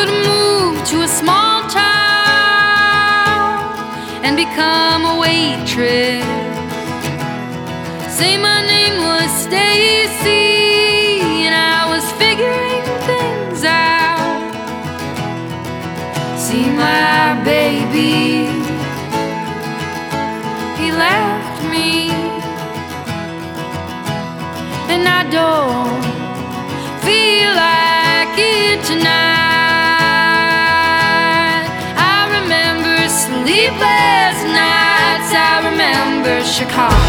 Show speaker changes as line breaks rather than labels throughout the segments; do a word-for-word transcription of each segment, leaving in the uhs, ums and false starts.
could move to a small town and become a waitress. Say my name was Stacy, and I was figuring things out. See my baby, he left me, and I don't feel like it tonight. I remember sleepless nights, I remember Chicago.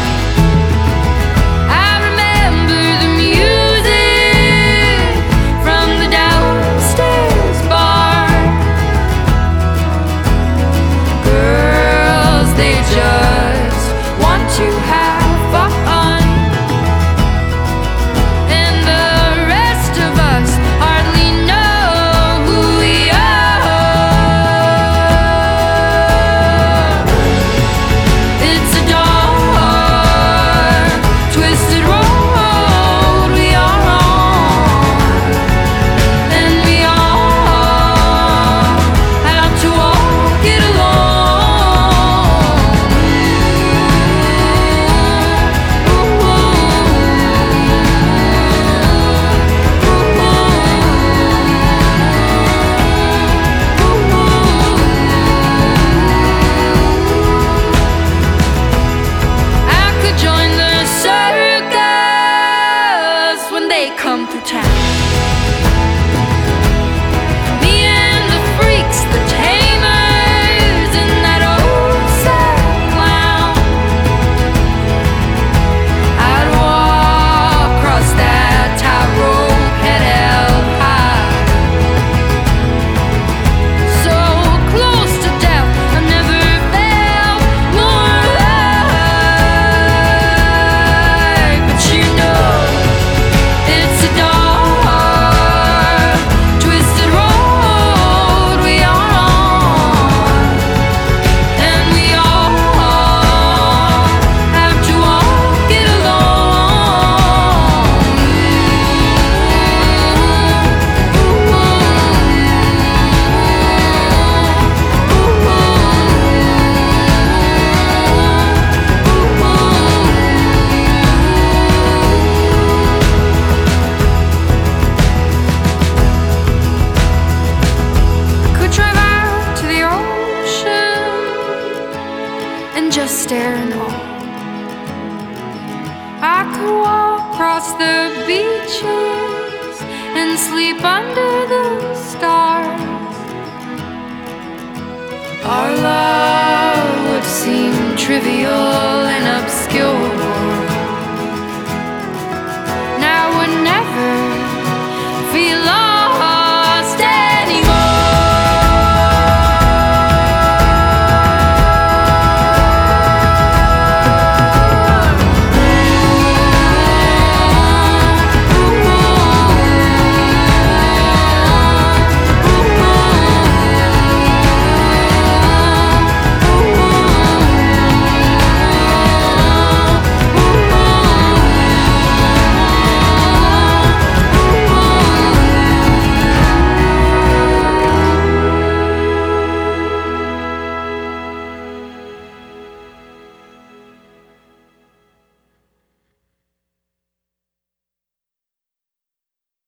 Come through town. Me and the freaks, the tamers, and that old sad clown. I'd walk across that tightrope head held high, so close to death, I've never felt more alive. But you know, it's a dark, twisted road we are on, and we all have to walk it alone. Could drive out to the ocean and just stare in awe. I could walk across the beaches and sleep under the stars. Our love would seem trivial and obscure,